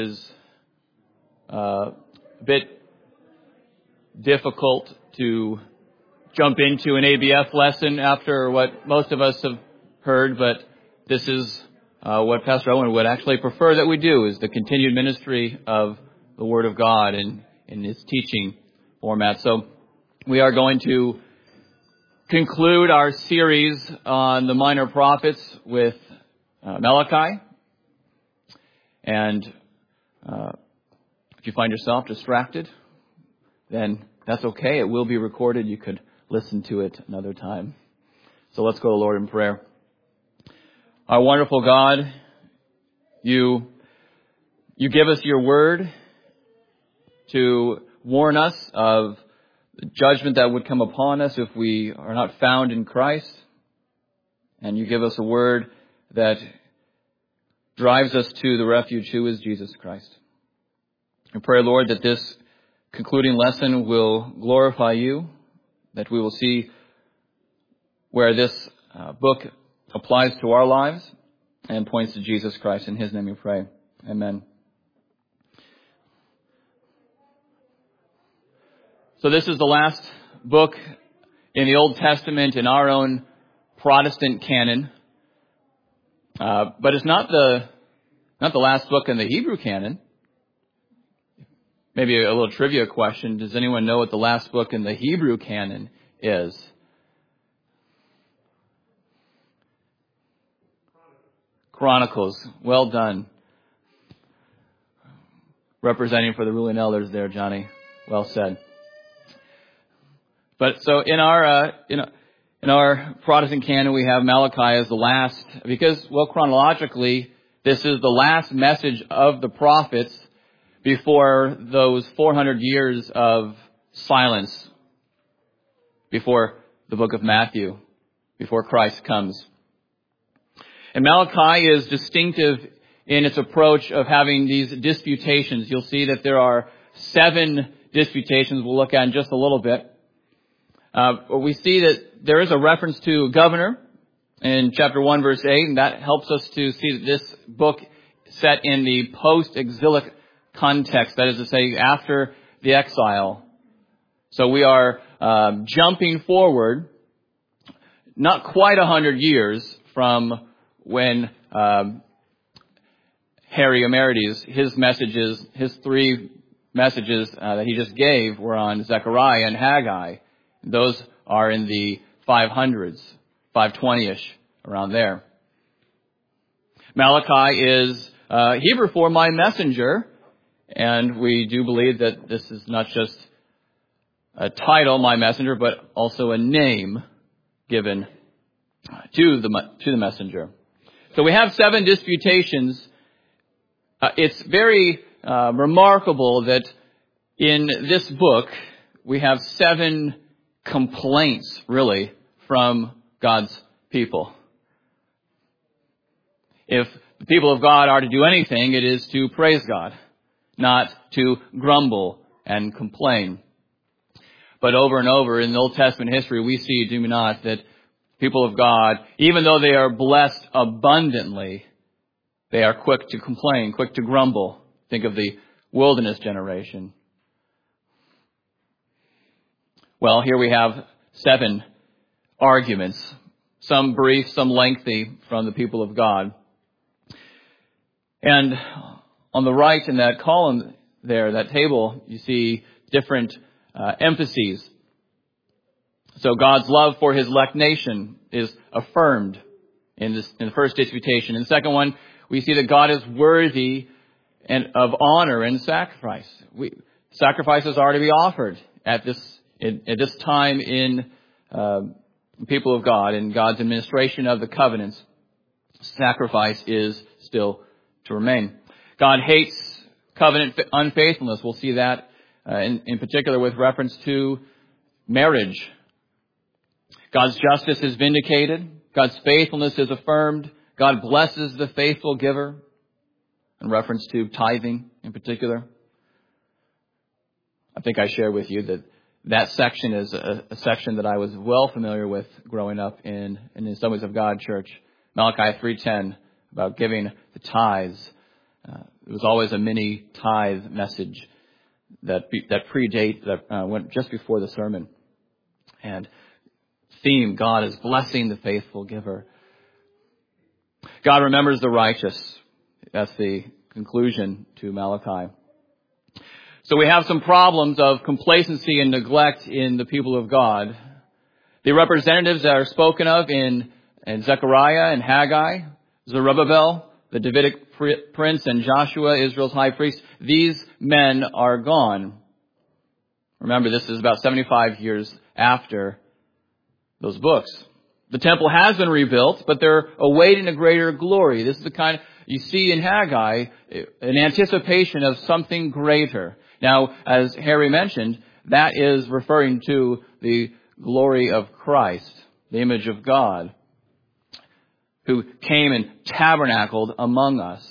is a bit difficult to jump into an ABF lesson after what most of us have heard, but this is what Pastor Owen would actually prefer that we do, is the continued ministry of the Word of God in his teaching format. So we are going to conclude our series on the minor prophets with Malachi. And if you find yourself distracted, then that's okay. It will be recorded. You could listen to it another time. So let's go to the Lord in prayer. Our wonderful God, you give us your word to warn us of the judgment that would come upon us if we are not found in Christ. And you give us a word that drives us to the refuge who is Jesus Christ. I pray, Lord, that this concluding lesson will glorify you, that we will see where this book applies to our lives and points to Jesus Christ. In his name we pray. Amen. So this is the last book in the Old Testament in our own Protestant canon. But it's not the last book in the Hebrew canon. Maybe a little trivia question. Does anyone know what the last book in the Hebrew canon is? Chronicles. Well done. Representing for the ruling elders there, Johnny. Well said. But so in our Protestant canon, we have Malachi as the last, because, well, chronologically, this is the last message of the prophets before those 400 years of silence, before the book of Matthew, before Christ comes. And Malachi is distinctive in its approach of having these disputations. You'll see that there are 7 disputations we'll look at in just a little bit. We see that there is a reference to a governor in chapter 1, verse 8, and that helps us to see that this book set in the post-exilic context, that is to say, after the exile. So we are jumping forward not quite 100 years from when Harry Emerides, his 3 messages that he just gave were on Zechariah and Haggai. Those are in the 500s, 520-ish, around there. Malachi is Hebrew for my messenger, and we do believe that this is not just a title, my messenger, but also a name given to the messenger. So we have 7 disputations. It's very remarkable that in this book we have 7 complaints, really, from God's people. If the people of God are to do anything, it is to praise God, not to grumble and complain. But over and over in the Old Testament history, we see, do we not, that people of God, even though they are blessed abundantly, they are quick to complain, quick to grumble. Think of the wilderness generation. Well, here we have 7 arguments, some brief, some lengthy, from the people of God. And on the right in that column there, that table, you see different emphases. So God's love for his elect nation is affirmed in the first disputation. In the second one, we see that God is worthy of honor and sacrifice. Sacrifices are to be offered at this time in people of God, in God's administration of the covenants. Sacrifice is still to remain. God hates covenant unfaithfulness. We'll see that in particular with reference to marriage. God's justice is vindicated. God's faithfulness is affirmed. God blesses the faithful giver, in reference to tithing in particular. I think I shared with you that section is a section that I was well familiar with growing up in the Assemblies of God Church. Malachi 3:10, about giving the tithes. It was always a mini tithe message that went just before the sermon. And theme, God is blessing the faithful giver. God remembers the righteous. That's the conclusion to Malachi. So we have some problems of complacency and neglect in the people of God. The representatives that are spoken of in Zechariah and Haggai, Zerubbabel, the Davidic prince, and Joshua, Israel's high priest, these men are gone. Remember, this is about 75 years after those books. The temple has been rebuilt, but they're awaiting a greater glory. This is the kind you see in Haggai, an anticipation of something greater. Now, as Harry mentioned, that is referring to the glory of Christ, the image of God, who came and tabernacled among us.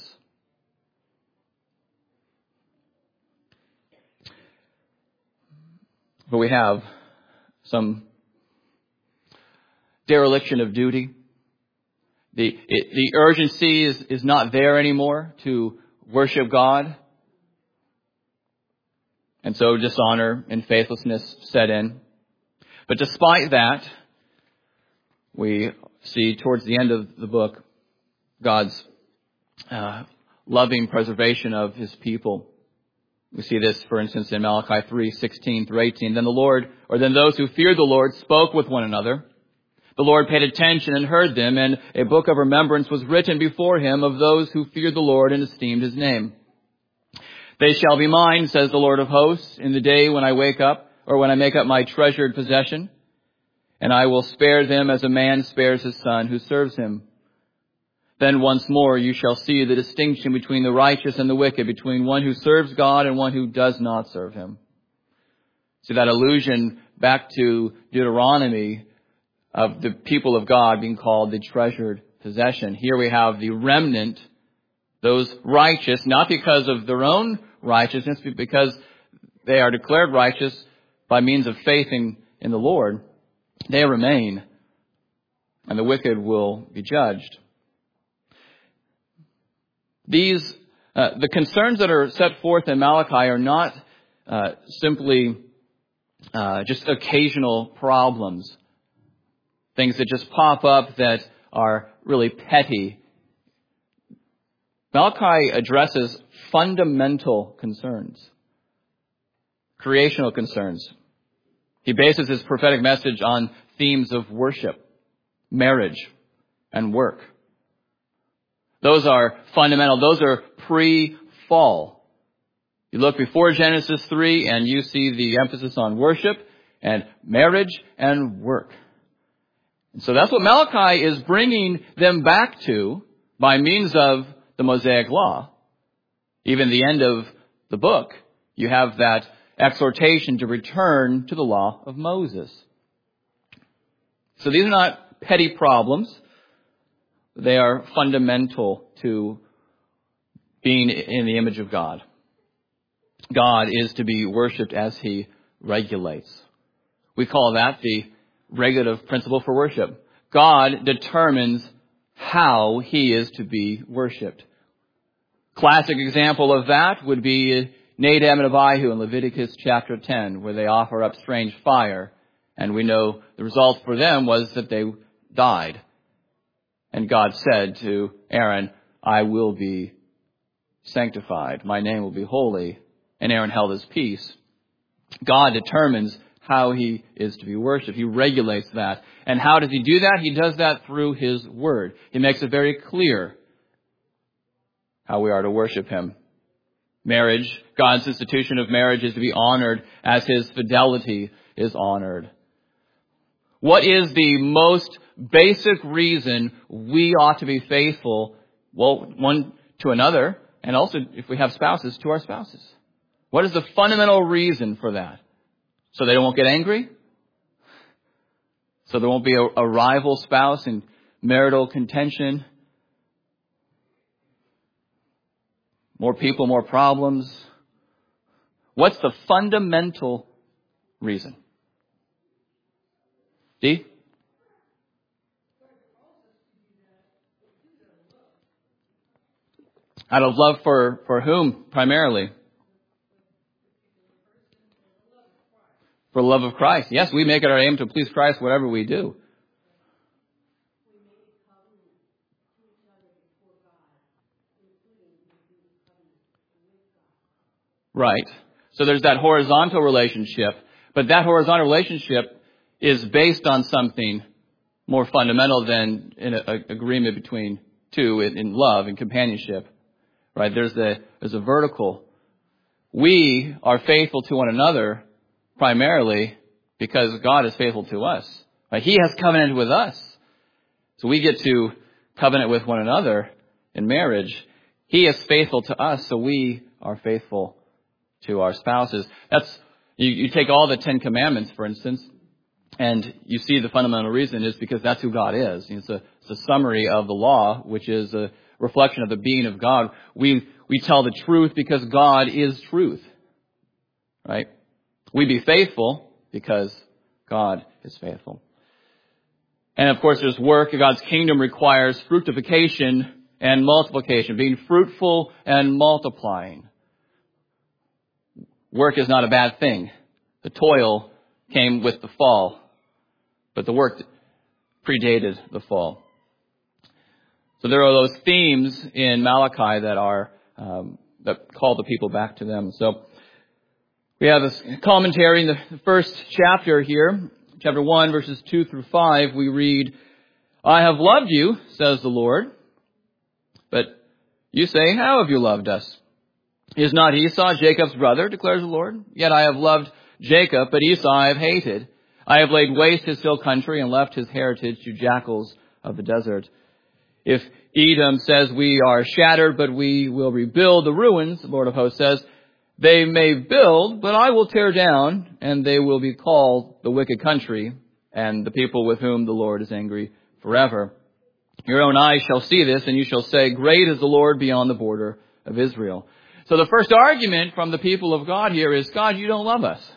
But we have some dereliction of duty. The urgency is not there anymore to worship God. And so dishonor and faithlessness set in. But despite that, we see towards the end of the book God's loving preservation of His people. We see this, for instance, in Malachi 3:16 through 18. Then those who feared the Lord spoke with one another. The Lord paid attention and heard them, and a book of remembrance was written before Him of those who feared the Lord and esteemed His name. They shall be mine, says the Lord of hosts, in the day when I wake up, or when I make up my treasured possession, and I will spare them as a man spares his son who serves him. Then once more you shall see the distinction between the righteous and the wicked, between one who serves God and one who does not serve Him. See that allusion back to Deuteronomy of the people of God being called the treasured possession. Here we have the remnant, those righteous, not because of their own righteousness, but because they are declared righteous by means of faith in the Lord. They remain, and the wicked will be judged. The concerns that are set forth in Malachi are not simply just occasional problems, things that just pop up that are really petty. Malachi addresses fundamental concerns, creational concerns. He bases his prophetic message on themes of worship, marriage, and work. Those are fundamental. Those are pre-fall. You look before Genesis 3 and you see the emphasis on worship and marriage and work. And so that's what Malachi is bringing them back to by means of the Mosaic Law. Even the end of the book, you have that exhortation to return to the law of Moses. So these are not petty problems. They are fundamental to being in the image of God. God is to be worshipped as He regulates. We call that the regulative principle for worship. God determines how He is to be worshipped. Classic example of that would be Nadab and Abihu in Leviticus chapter 10, where they offer up strange fire. And we know the result for them was that they died. And God said to Aaron, I will be sanctified. My name will be holy. And Aaron held his peace. God determines how He is to be worshipped. He regulates that. And how does He do that? He does that through His Word. He makes it very clear how we are to worship Him. Marriage, God's institution of marriage is to be honored as His fidelity is honored. What is the most basic reason we ought to be faithful, well, one to another, and also, if we have spouses, to our spouses? What is the fundamental reason for that? So they won't get angry? So there won't be a rival spouse and marital contention? More people, more problems? What's the fundamental reason? D? Out of love for whom primarily? For the love of Christ. Yes, we make it our aim to please Christ whatever we do. Right. So there's that horizontal relationship, but that horizontal relationship is based on something more fundamental than an agreement between two in love and companionship. Right? There's a vertical. We are faithful to one another primarily because God is faithful to us. Right? He has covenanted with us. So we get to covenant with one another in marriage. He is faithful to us, so we are faithful to our spouses. That's you take all the 10 Commandments, for instance, and you see the fundamental reason is because that's who God is. It's a summary of the law, which is a reflection of the being of God. We tell the truth because God is truth. Right? We be faithful because God is faithful. And of course there's work. God's kingdom requires fructification and multiplication, being fruitful and multiplying. Work is not a bad thing. The toil came with the fall, but the work predated the fall. So there are those themes in Malachi that are that call the people back to them. So we have this commentary in the first chapter here, chapter 1, verses 2 through 5. We read, "I have loved you, says the Lord. But you say, how have you loved us? Is not Esau Jacob's brother, declares the Lord? Yet I have loved Jacob, but Esau I have hated. I have laid waste his hill country and left his heritage to jackals of the desert. If Edom says we are shattered, but we will rebuild the ruins, the Lord of hosts says, they may build, but I will tear down, and they will be called the wicked country, and the people with whom the Lord is angry forever. Your own eyes shall see this, and you shall say, great is the Lord beyond the border of Israel." So the first argument from the people of God here is, God, you don't love us.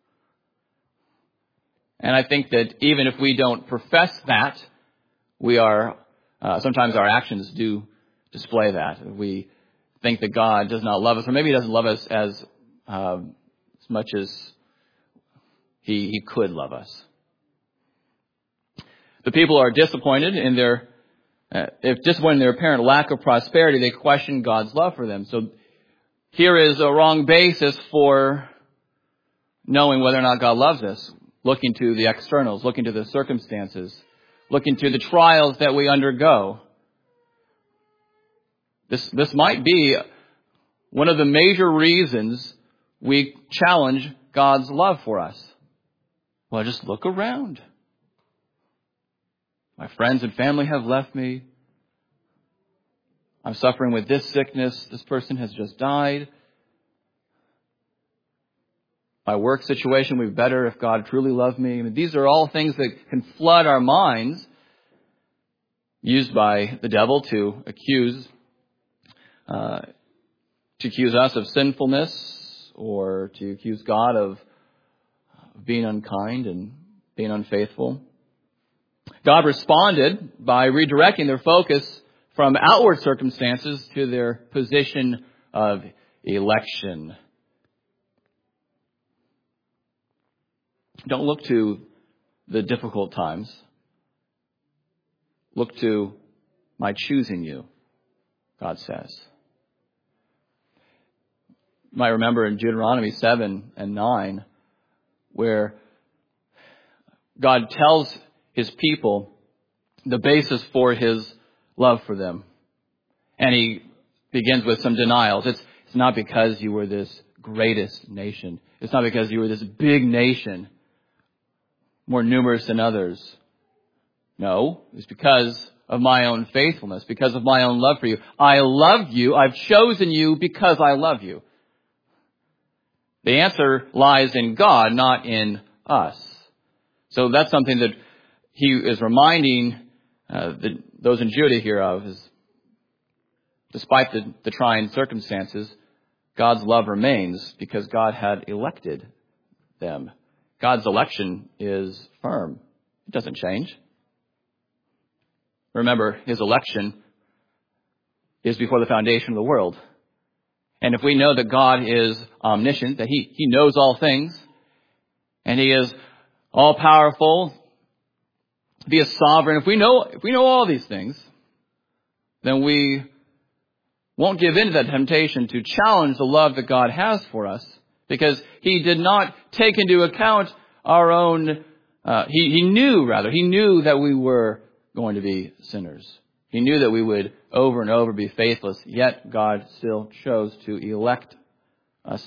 And I think that even if we don't profess that, we are, sometimes our actions do display that. We think that God does not love us, or maybe He doesn't love us as much as He could love us. The people are disappointed in their apparent lack of prosperity. They question God's love for them. So here is a wrong basis for knowing whether or not God loves us. Looking to the externals, looking to the circumstances, looking to the trials that we undergo. This might be one of the major reasons we challenge God's love for us. Well, just look around. My friends and family have left me. I'm suffering with this sickness. This person has just died. My work situation would be better if God truly loved me. I mean, these are all things that can flood our minds, used by the devil to accuse us of sinfulness, or to accuse God of being unkind and being unfaithful. God responded by redirecting their focus from outward circumstances to their position of election. Don't look to the difficult times. Look to my choosing you, God says. You might remember in Deuteronomy 7 and 9, where God tells His people the basis for His love for them. And He begins with some denials. It's not because you were this greatest nation. It's not because you were this big nation, more numerous than others. No, it's because of my own faithfulness, because of my own love for you. I love you. I've chosen you because I love you. The answer lies in God, not in us. So that's something that He is reminding those in Judah here of, is despite the trying circumstances, God's love remains because God had elected them. God's election is firm. It doesn't change. Remember, His election is before the foundation of the world. And if we know that God is omniscient, that He knows all things, and He is all powerful, He is sovereign, if we know all these things, then we won't give in to that temptation to challenge the love that God has for us, because He did not take into account our own, He knew that we were going to be sinners. He knew that we would over and over be faithless, yet God still chose to elect us.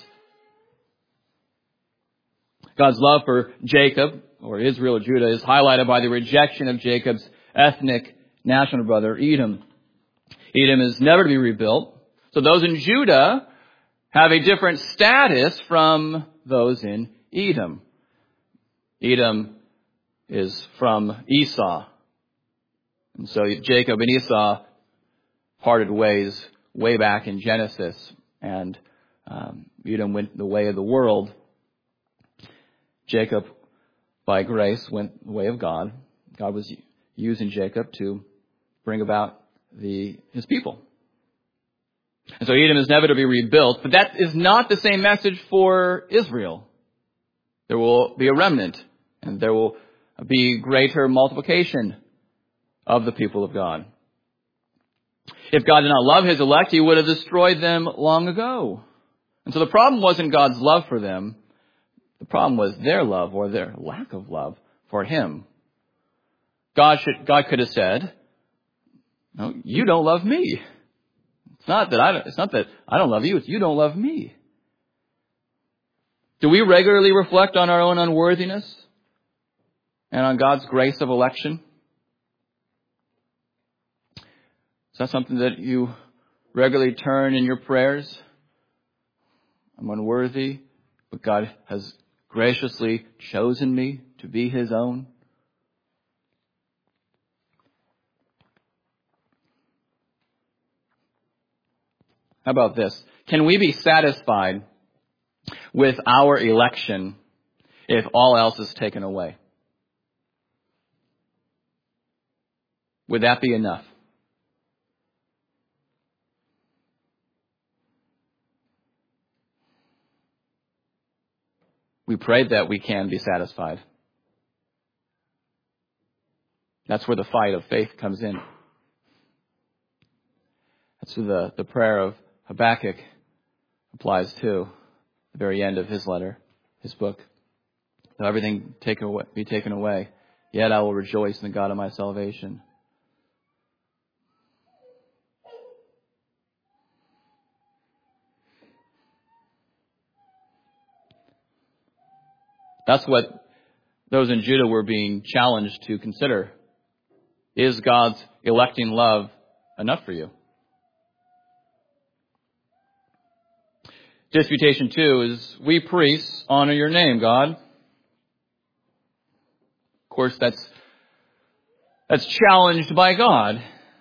God's love for Jacob, or Israel or Judah, is highlighted by the rejection of Jacob's ethnic national brother, Edom. Edom is never to be rebuilt. So those in Judah have a different status from those in Edom. Edom is from Esau. And so Jacob and Esau parted ways way back in Genesis. And Edom went the way of the world. Jacob, by grace, went the way of God. God was using Jacob to bring about his people. And so Edom is never to be rebuilt, but that is not the same message for Israel. There will be a remnant, and there will be greater multiplication of the people of God. If God did not love His elect, He would have destroyed them long ago. And so the problem wasn't God's love for them. The problem was their love, or their lack of love, for Him. God could have said, "No, you don't love me. It's not that I don't love you. It's you don't love me." Do we regularly reflect on our own unworthiness and on God's grace of election? Is that something that you regularly turn in your prayers? I'm unworthy, but God has graciously chosen me to be His own. How about this? Can we be satisfied with our election if all else is taken away? Would that be enough? We prayed that we can be satisfied. That's where the fight of faith comes in. That's where the prayer of Habakkuk applies to, the very end of his letter, his book. Though everything be taken away, yet I will rejoice in the God of my salvation. That's what those in Judah were being challenged to consider. Is God's electing love enough for you? Disputation 2 is, we priests honor your name, God. Of course, that's challenged by God.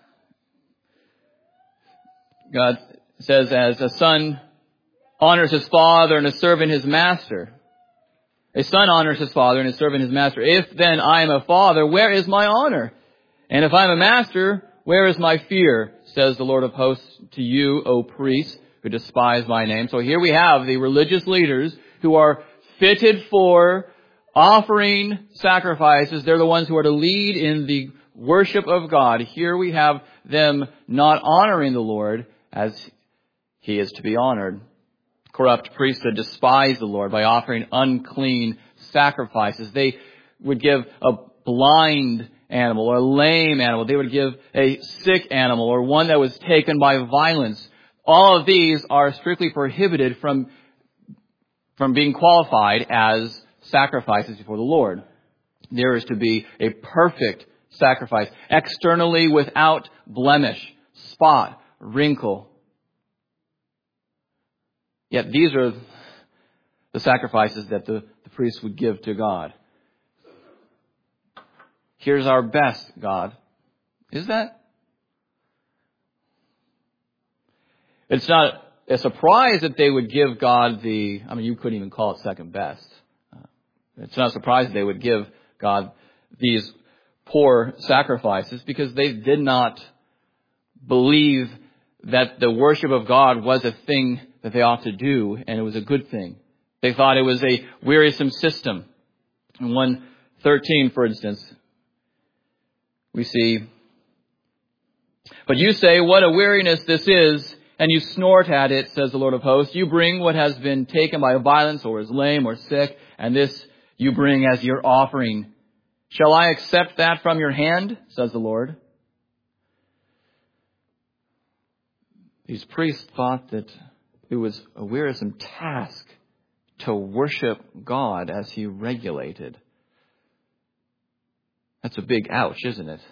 God says, as a son honors his father and a servant his master, a son honors his father and a servant his master. If then I am a father, where is my honor? And if I am a master, where is my fear? Says the Lord of hosts to you, O priests, who despise my name. So here we have the religious leaders who are fitted for offering sacrifices. They're the ones who are to lead in the worship of God. Here we have them not honoring the Lord as He is to be honored. Corrupt priesthood despise the Lord by offering unclean sacrifices. They would give a blind animal or a lame animal. They would give a sick animal or one that was taken by violence. All of these are strictly prohibited from being qualified as sacrifices before the Lord. There is to be a perfect sacrifice, externally without blemish, spot, wrinkle. Yet these are the sacrifices that the priests would give to God. Here's our best, God. Is that? It's not a surprise that they would give God you couldn't even call it second best. It's not a surprise that they would give God these poor sacrifices because they did not believe that the worship of God was a thing that they ought to do, and it was a good thing. They thought it was a wearisome system. In 1:13, for instance, we see, "But you say, what a weariness this is, and you snort at it, says the Lord of hosts. You bring what has been taken by violence or is lame or sick, and this you bring as your offering. Shall I accept that from your hand, says the Lord?" These priests thought that it was a wearisome task to worship God as He regulated. That's a big ouch, isn't it?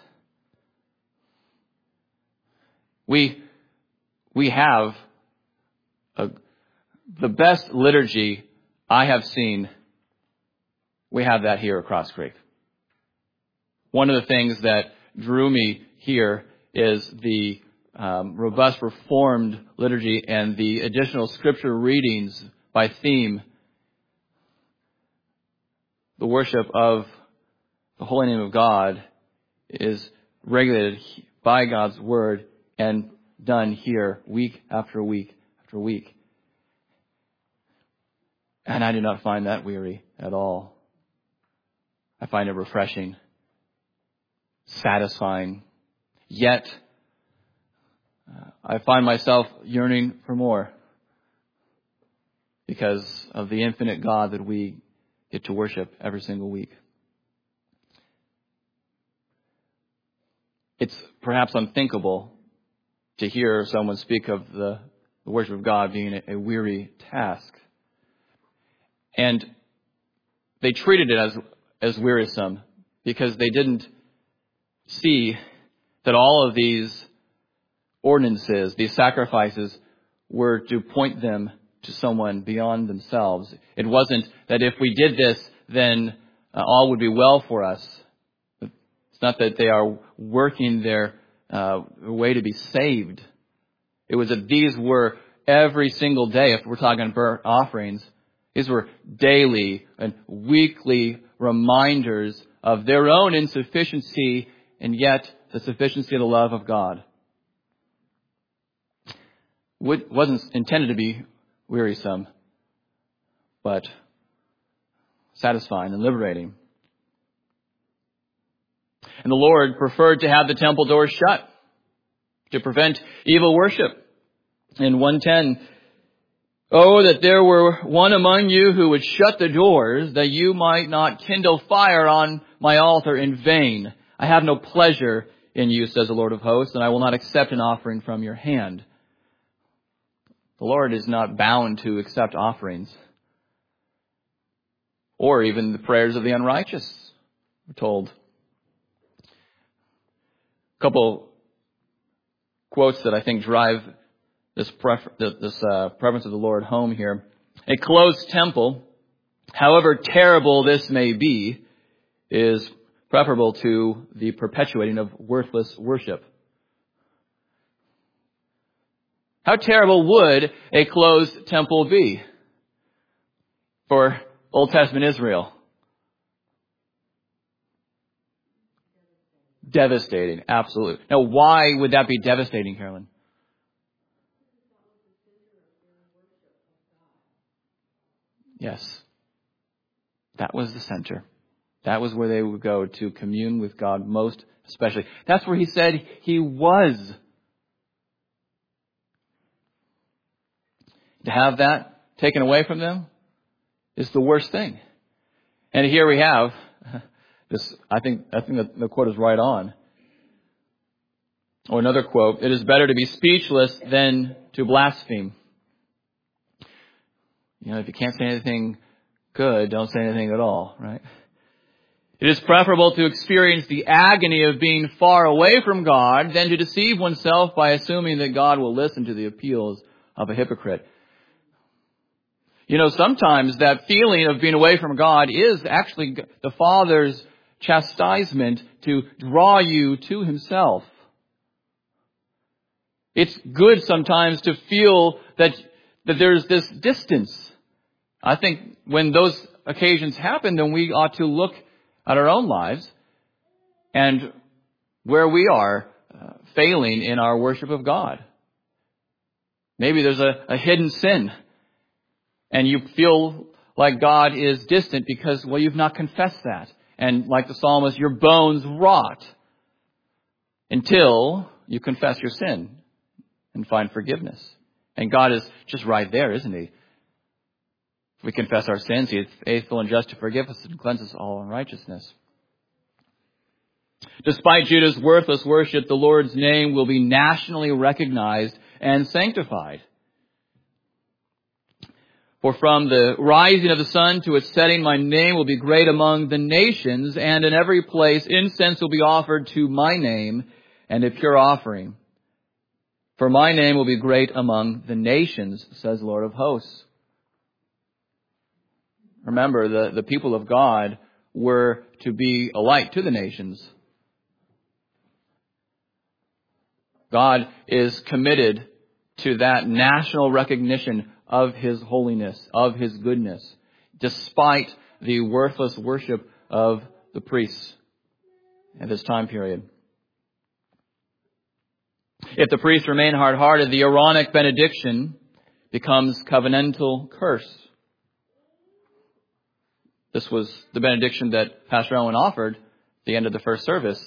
We have the best liturgy I have seen. We have that here at Cross Creek. One of the things that drew me here is the robust Reformed liturgy and the additional scripture readings by theme. The worship of the holy name of God is regulated by God's word and done here week after week after week. And I do not find that weary at all. I find it refreshing, satisfying. Yet, I find myself yearning for more because of the infinite God that we get to worship every single week. It's perhaps unthinkable to hear someone speak of the worship of God being a weary task. And they treated it as wearisome because they didn't see that all of these ordinances, these sacrifices, were to point them to someone beyond themselves. It wasn't that if we did this, then all would be well for us. It's not that they are working their way to be saved. It was that these were every single day, if we're talking burnt offerings, these were daily and weekly reminders of their own insufficiency and yet the sufficiency of the love of God. It wasn't intended to be wearisome, but satisfying and liberating. And the Lord preferred to have the temple doors shut to prevent evil worship. In 1:10, "Oh, that there were one among you who would shut the doors, that you might not kindle fire on my altar in vain. I have no pleasure in you, says the Lord of hosts, and I will not accept an offering from your hand." The Lord is not bound to accept offerings or even the prayers of the unrighteous, we're told. A couple quotes that I think drive this preference of the Lord home here. "A closed temple, however terrible this may be, is preferable to the perpetuating of worthless worship." How terrible would a closed temple be for Old Testament Israel? Devastating, absolutely. Now, why would that be devastating, Carolyn? Yes. That was the center. That was where they would go to commune with God most especially. That's where He said He was. To have that taken away from them is the worst thing. And here we have this. I think that the quote is right on. Or another quote: "It is better to be speechless than to blaspheme." If you can't say anything good, don't say anything at all, right? "It is preferable to experience the agony of being far away from God than to deceive oneself by assuming that God will listen to the appeals of a hypocrite." Sometimes that feeling of being away from God is actually the Father's chastisement to draw you to Himself. It's good sometimes to feel that there's this distance. I think when those occasions happen, then we ought to look at our own lives and where we are failing in our worship of God. Maybe there's a hidden sin, and you feel like God is distant because, well, you've not confessed that. And like the psalmist, your bones rot until you confess your sin and find forgiveness. And God is just right there, isn't He? If we confess our sins, He is faithful and just to forgive us and cleanse us all unrighteousness. Despite Judah's worthless worship, the Lord's name will be nationally recognized and sanctified. For from the rising of the sun to its setting, my name will be great among the nations, and in every place incense will be offered to my name, and a pure offering. For my name will be great among the nations, says the Lord of hosts. Remember, the people of God were to be a light to the nations. God is committed to that national recognition of His holiness, of His goodness, despite the worthless worship of the priests at this time period. If the priests remain hard-hearted, the Aaronic benediction becomes covenantal curse. This was the benediction that Pastor Owen offered at the end of the first service.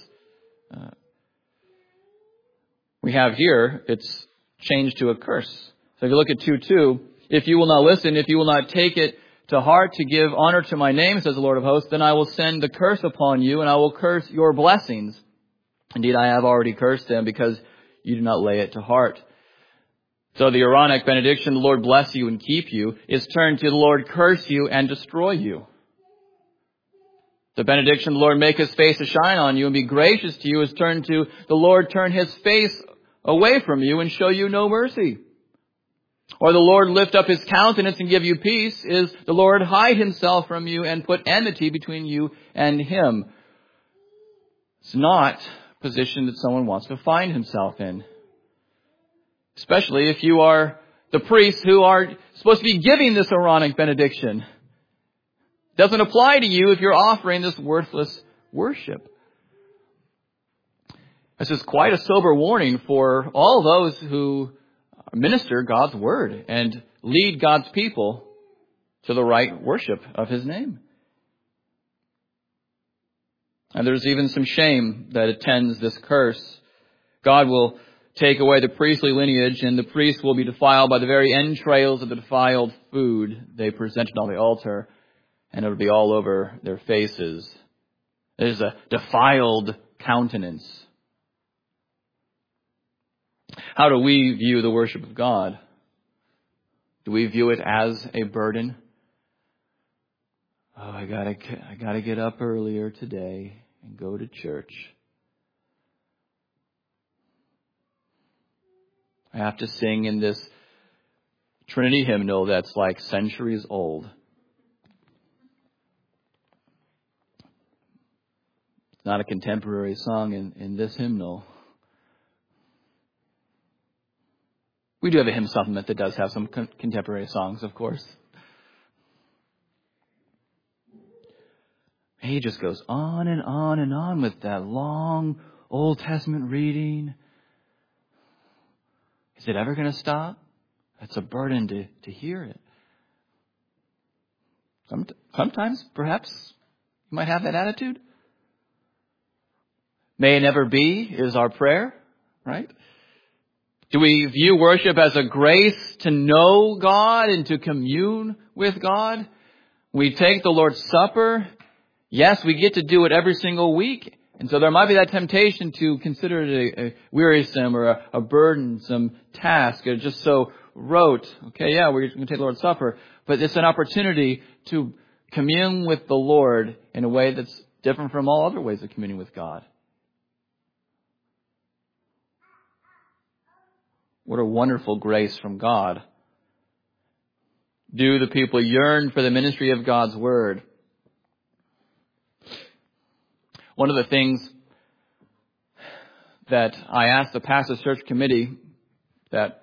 We have here, it's changed to a curse. So if you look at 2:2, if you will not listen, if you will not take it to heart to give honor to my name, says the Lord of hosts, then I will send the curse upon you, and I will curse your blessings. Indeed, I have already cursed them because you do not lay it to heart. So the Aaronic benediction, the Lord bless you and keep you, is turned to the Lord curse you and destroy you. The benediction, the Lord make His face to shine on you and be gracious to you, is turned to the Lord turn His face away from you and show you no mercy. Or the Lord lift up His countenance and give you peace, is the Lord hide Himself from you and put enmity between you and Him. It's not a position that someone wants to find himself in. Especially if you are the priests who are supposed to be giving this Aaronic benediction. It doesn't apply to you if you're offering this worthless worship. This is quite a sober warning for all those who minister God's word and lead God's people to the right worship of His name. And there's even some shame that attends this curse. God will take away the priestly lineage, and the priests will be defiled by the very entrails of the defiled food they presented on the altar, and it'll be all over their faces. There's a defiled countenance. How do we view the worship of God? Do we view it as a burden? Oh, I gotta get up earlier today and go to church. I have to sing in this Trinity hymnal that's like centuries old. It's not a contemporary song in this hymnal. We do have a hymn supplement that does have some contemporary songs, of course. He just goes on and on and on with that long Old Testament reading. Is it ever going to stop? It's a burden to hear it. Sometimes, perhaps, you might have that attitude. May it never be is our prayer, right? Do we view worship as a grace to know God and to commune with God? We take the Lord's Supper. Yes, we get to do it every single week. And so there might be that temptation to consider it a wearisome or a burdensome task, or just so rote. Okay, yeah, we're going to take the Lord's Supper. But it's an opportunity to commune with the Lord in a way that's different from all other ways of communing with God. What a wonderful grace from God. Do the people yearn for the ministry of God's Word? One of the things that I asked the pastor search committee that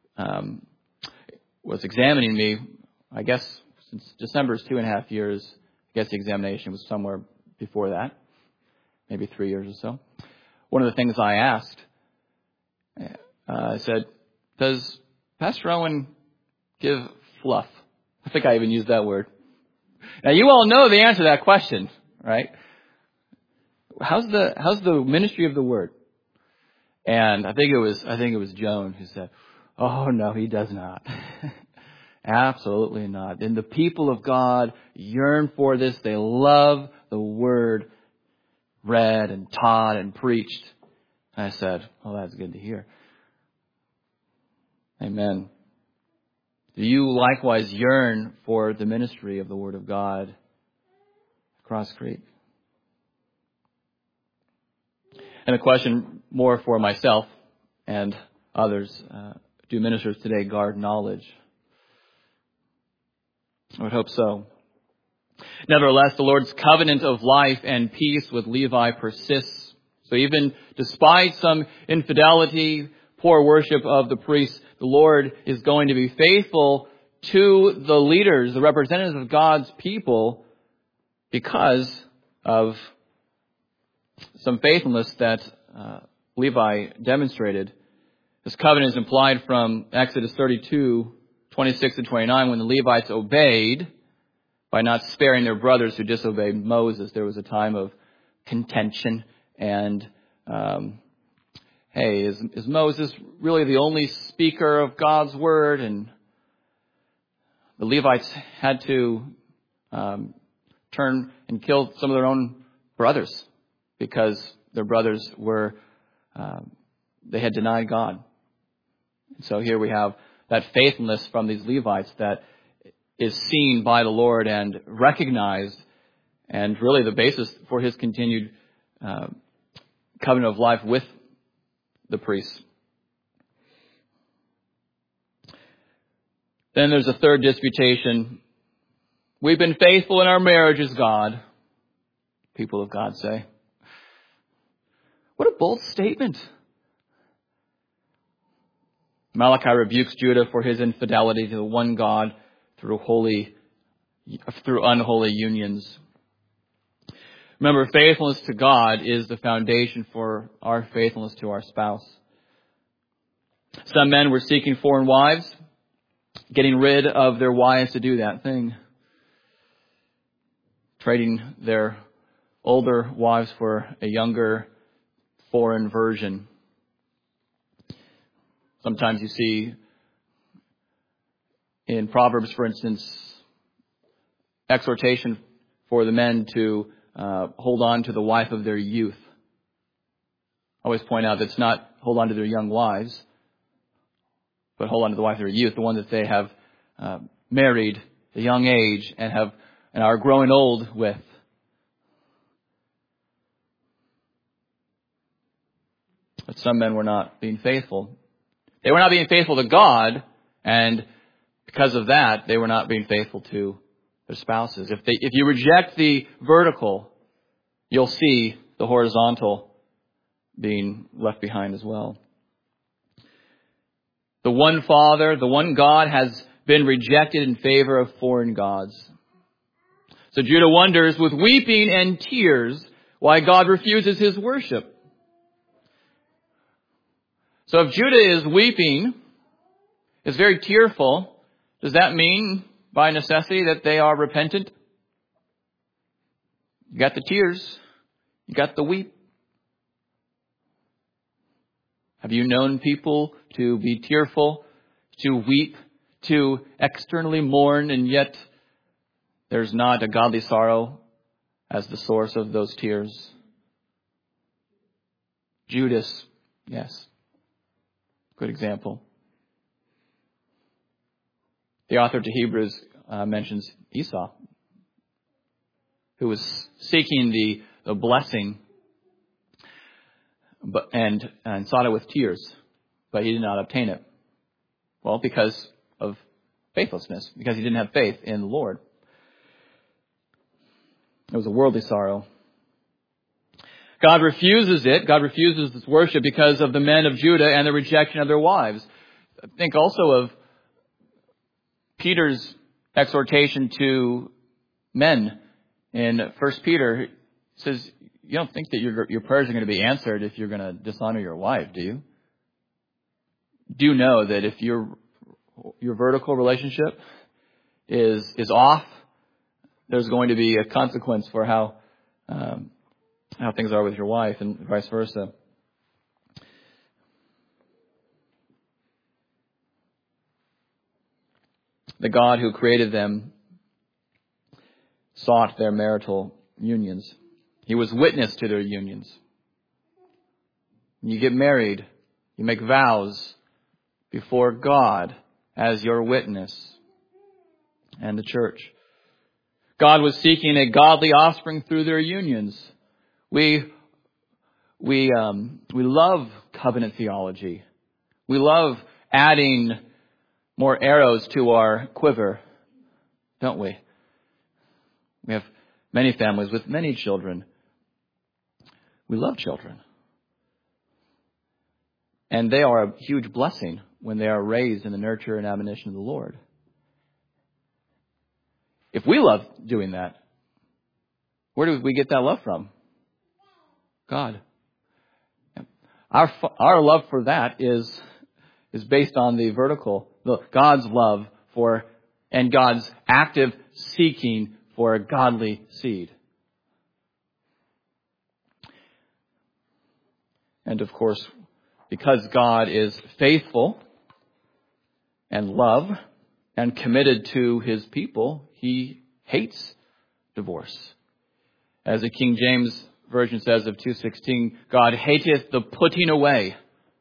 was examining me, I guess since December's 2.5 years, I guess the examination was somewhere before that, maybe 3 years or so. One of the things I asked, I said, does Pastor Owen give fluff? I think I even used that word. Now you all know the answer to that question, right? How's the ministry of the word? And I think it was Joan who said, "Oh no, he does not." Absolutely not. And the people of God yearn for this. They love the word read and taught and preached. And I said, "Well, that's good to hear." Amen. Do you likewise yearn for the ministry of the Word of God at Cross Creek? And a question more for myself and others. Do ministers today guard knowledge? I would hope so. Nevertheless, the Lord's covenant of life and peace with Levi persists. So even despite some infidelity, poor worship of the priests, the Lord is going to be faithful to the leaders, the representatives of God's people, because of some faithfulness that Levi demonstrated. This covenant is implied from Exodus 32, 26 and 29, when the Levites obeyed by not sparing their brothers who disobeyed Moses. There was a time of contention and hey, is Moses really the only speaker of God's word? And the Levites had to turn and kill some of their own brothers because their brothers were, they had denied God. And so here we have that faithfulness from these Levites that is seen by the Lord and recognized, and really the basis for his continued covenant of life with the priests. Then there's a third disputation. We've been faithful in our marriages, God. People of God say. What a bold statement. Malachi rebukes Judah for his infidelity to the one God through unholy unions. Remember, faithfulness to God is the foundation for our faithfulness to our spouse. Some men were seeking foreign wives, getting rid of their wives to do that thing, trading their older wives for a younger foreign version. Sometimes you see in Proverbs, for instance, exhortation for the men to hold on to the wife of their youth. I always point out that it's not hold on to their young wives, but hold on to the wife of their youth, the one that they have married at a young age and are growing old with. But some men were not being faithful. They were not being faithful to God, and because of that, they were not being faithful to their spouses. If you reject the vertical, you'll see the horizontal being left behind as well. The one Father, the one God, has been rejected in favor of foreign gods. So Judah wonders with weeping and tears why God refuses his worship. So if Judah is weeping, is very tearful, does that mean by necessity that they are repentant? You got the tears. You got the weep. Have you known people to be tearful, to weep, to externally mourn, and yet there's not a godly sorrow as the source of those tears? Judas, yes. Good example. The author to Hebrews mentions Esau, who was seeking the blessing and sought it with tears, but he did not obtain it. Well, because of faithlessness, because he didn't have faith in the Lord. It was a worldly sorrow. God refuses it. God refuses this worship because of the men of Judah and the rejection of their wives. Think also of Peter's exhortation to men in 1 Peter. He says, you don't think that your prayers are going to be answered if you're going to dishonor your wife, do you? Do know that if you're your vertical relationship is off, there's going to be a consequence for how things are with your wife and vice versa. The God who created them sought their marital unions. He was witness to their unions. You get married, you make vows before God as your witness and the church. God was seeking a godly offspring through their unions. We love covenant theology. We love adding more arrows to our quiver, don't we? We have many families with many children. We love children. And they are a huge blessing when they are raised in the nurture and admonition of the Lord. If we love doing that, where do we get that love from? God. Our love for that is based on the vertical, God's love for, and God's active seeking for a godly seed. And of course, because God is faithful and love and committed to His people, He hates divorce. As the King James Version says of 2:16, God hateth the putting away.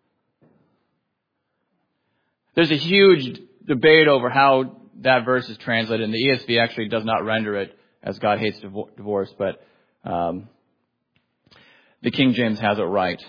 There's a huge debate over how that verse is translated, and the ESV actually does not render it as God hates divorce, but the King James has it right.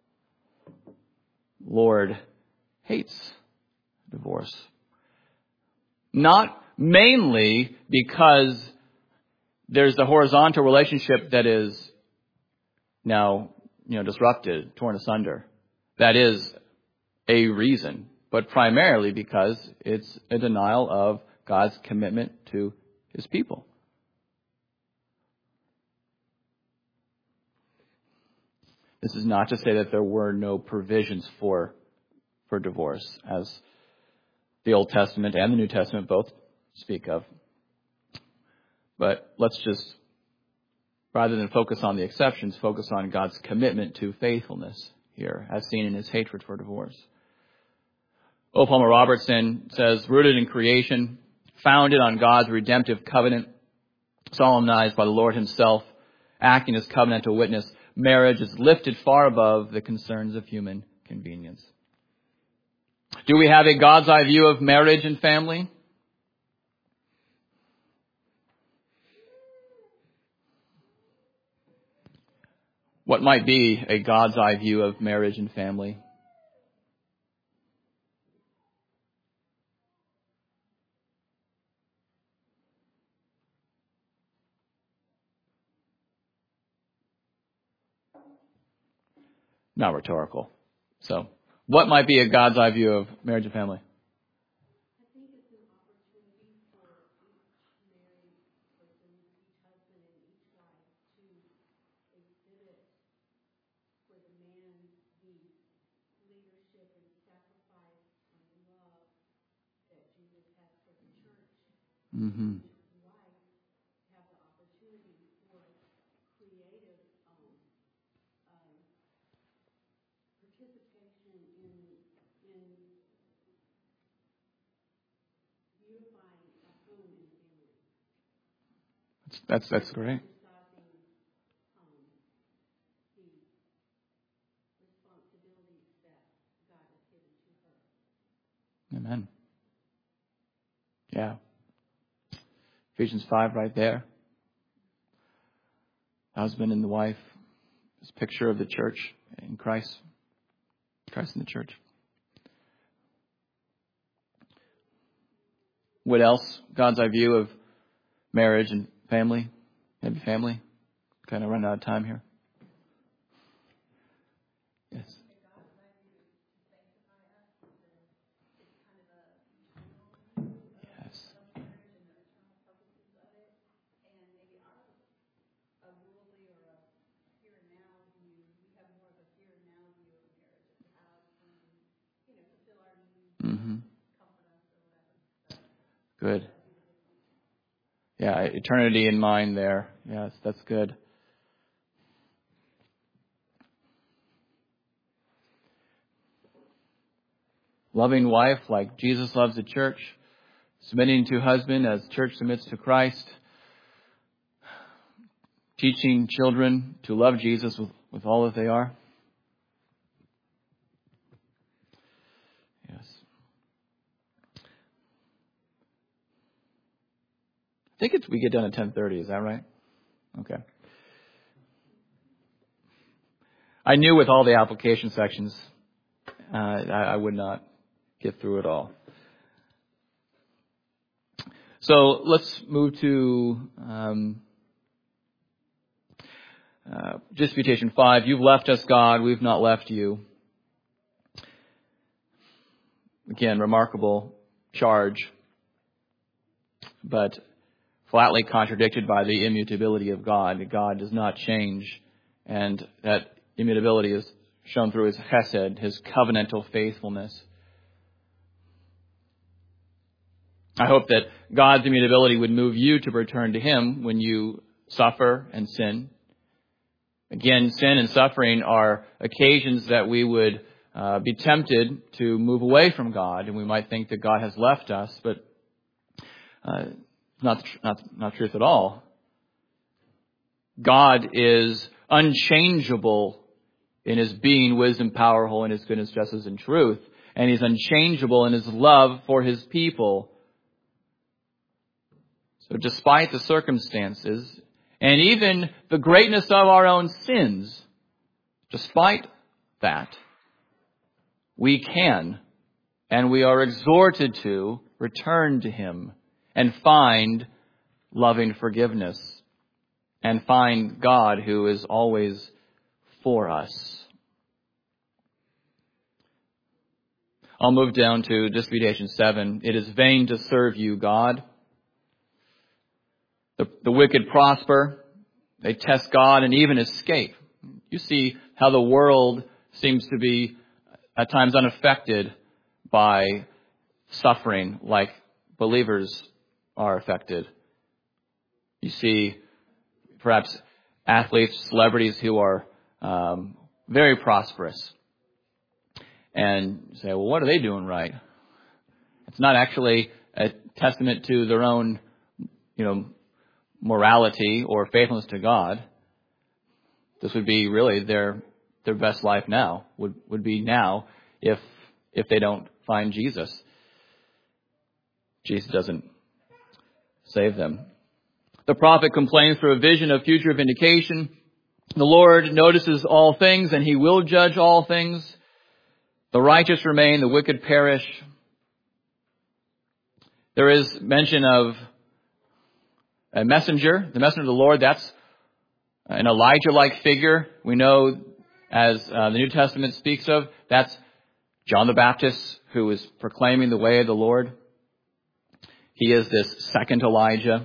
Lord hates divorce. Not mainly because there's the horizontal relationship that is now, disrupted, torn asunder. That is a reason, but primarily because it's a denial of God's commitment to His people. This is not to say that there were no provisions for divorce, as the Old Testament and the New Testament both speak of. But let's just, rather than focus on the exceptions, focus on God's commitment to faithfulness here, as seen in His hatred for divorce. O. Palmer Robertson says, rooted in creation, founded on God's redemptive covenant, solemnized by the Lord Himself, acting as covenantal witness, marriage is lifted far above the concerns of human convenience. Do we have a God's eye view of marriage and family? What might be a God's eye view of marriage and family? Not rhetorical. So, what might be a God's eye view of marriage and family? I think it's an opportunity for each married person, each husband and each wife to exhibit for the man the leadership and sacrifice and love that Jesus has for the church. Mm-hmm. His wife have the opportunity for creative participation in beautifying a home and family. That's great. Exercising the responsibilities that God has given to her. Amen. Yeah. Ephesians 5 right there. Husband and the wife. This picture of the church in Christ. Christ in the church. What else? God's eye view of marriage and family. Maybe family. Kind of run out of time here. Yes. Yes. Mm-hmm. Good. Yeah, eternity in mind there. Yes, that's good. Loving wife like Jesus loves the church. Submitting to husband as church submits to Christ. Teaching children to love Jesus with all that they are. Yes. I think we get done at 10:30. Is that right? Okay. I knew with all the application sections, I would not get through it all. So let's move to Disputation 5. You've left us, God. We've not left you. Again, remarkable charge, but flatly contradicted by the immutability of God. God does not change, and that immutability is shown through His chesed, His covenantal faithfulness. I hope that God's immutability would move you to return to Him when you suffer and sin. Again, sin and suffering are occasions that we would be tempted to move away from God, and we might think that God has left us, but not truth at all. God is unchangeable in His being, wisdom, power, holiness, goodness, justice, and truth, and He's unchangeable in His love for His people. So despite the circumstances, and even the greatness of our own sins, despite that, we can and we are exhorted to return to Him and find loving forgiveness and find God who is always for us. I'll move down to Disputation 7. It is vain to serve you, God. The wicked prosper, they test God and even escape. You see how the world seems to be at times unaffected by suffering like believers are affected. You see perhaps athletes, celebrities who are very prosperous. And you say, well, what are they doing right? It's not actually a testament to their own, morality or faithfulness to God. This would be really their best life now, would be now if they don't find Jesus. Jesus doesn't save them. The prophet complains through a vision of future vindication. The Lord notices all things and He will judge all things. The righteous remain, the wicked perish. There is mention of a messenger, the messenger of the Lord. That's an Elijah-like figure. We know, as the New Testament speaks of, that's John the Baptist, who is proclaiming the way of the Lord. He is this second Elijah.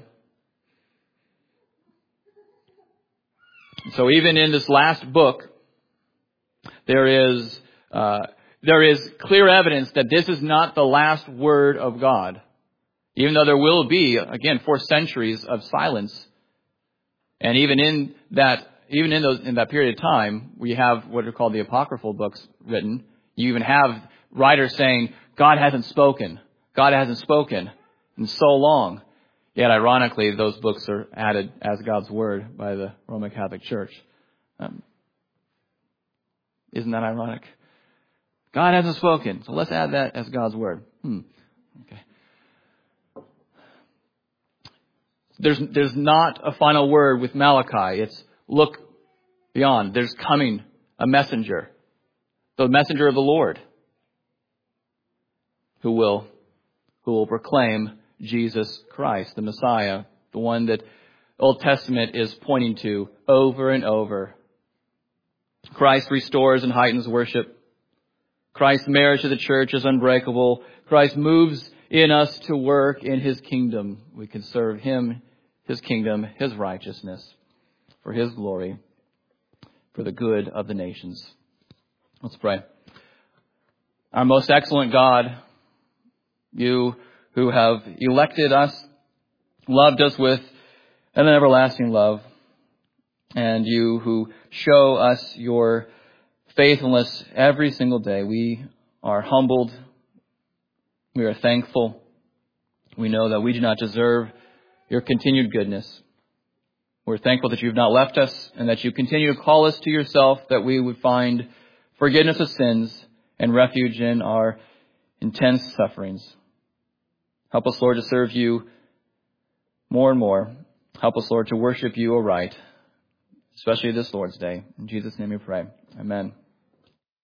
So even in this last book, there is clear evidence that this is not the last word of God. Even though there will be, again, 4 centuries of silence. And even in that period of time, we have what are called the apocryphal books written. You even have writers saying, God hasn't spoken. God hasn't spoken in so long. Yet, ironically, those books are added as God's Word by the Roman Catholic Church. Isn't that ironic? God hasn't spoken, so let's add that as God's Word. Okay. There's not a final word with Malachi. It's look beyond. There's coming a messenger, the messenger of the Lord, who will proclaim Jesus Christ, the Messiah, the one that Old Testament is pointing to over and over. Christ restores and heightens worship. Christ's marriage to the church is unbreakable. Christ moves in us to work in His kingdom. We can serve Him, His kingdom, His righteousness, for His glory, for the good of the nations. Let's pray. Our most excellent God, You who have elected us, loved us with an everlasting love, and you who show us your faithfulness every single day. We are humbled. We are thankful. We know that we do not deserve your continued goodness. We're thankful that you've not left us and that you continue to call us to yourself, that we would find forgiveness of sins and refuge in our intense sufferings. Help us, Lord, to serve you more and more. Help us, Lord, to worship you aright, especially this Lord's Day. In Jesus' name we pray. Amen.